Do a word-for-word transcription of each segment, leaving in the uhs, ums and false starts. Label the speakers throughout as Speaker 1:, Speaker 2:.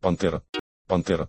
Speaker 1: Пантера. Пантера.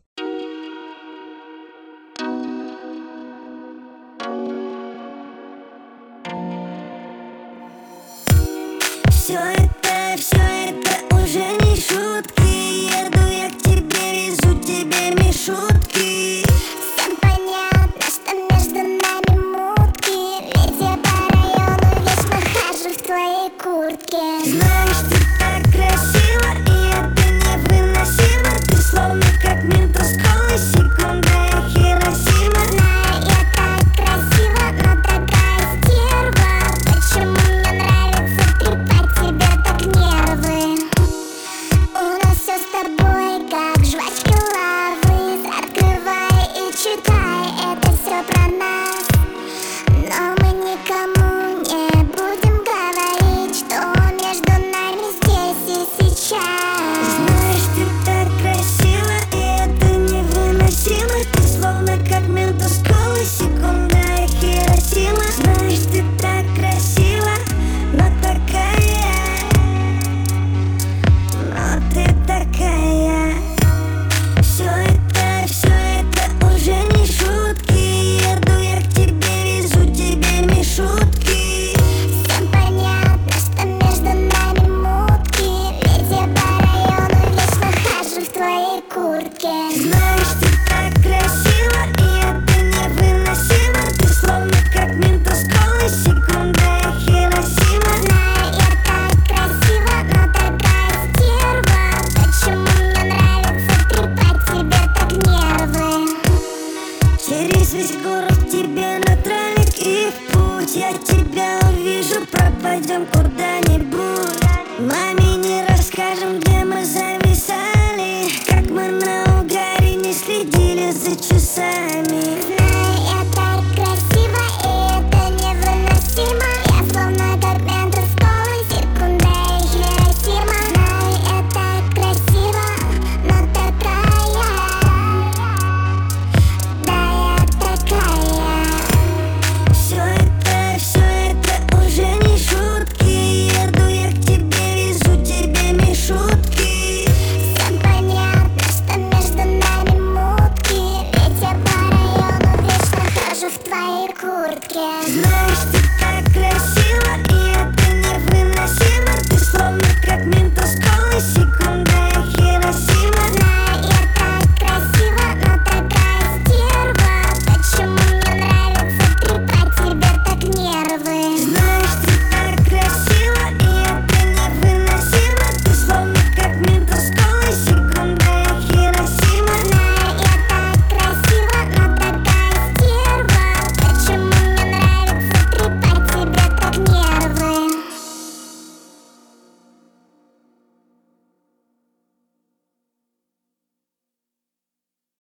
Speaker 2: Все это, все это уже не шутки. Еду я к тебе, везу тебе мишутки.
Speaker 3: Всем понятно, что между нами мутки. Ведь я по району вечно хожу в твоей куртке.
Speaker 2: Знаешь, ты так красиво, и это невыносимо. Ты словно как Ментос колы, секунда и Хиросима.
Speaker 3: Знаю, я так красива, но такая стерва. Почему мне нравится трепать тебе так нервы? У нас все с тобой как жвачки лавы. Открывай и читай, это все про нас. Но мы никому не будем говорить, что между нами здесь и сейчас.
Speaker 2: Знаешь, ты так красиво, и это невыносимо. Ты словно как Ментос колы, секунда и Хиросима. Знаешь, ты так красиво, но такая, но ты такая. Все это, все это уже не шутки. Еду я к тебе, везу тебе мишутки.
Speaker 3: Всем понятно, что между нами мутки. Ведь я по району вечно хожу в твоей куртке.
Speaker 2: Знаешь,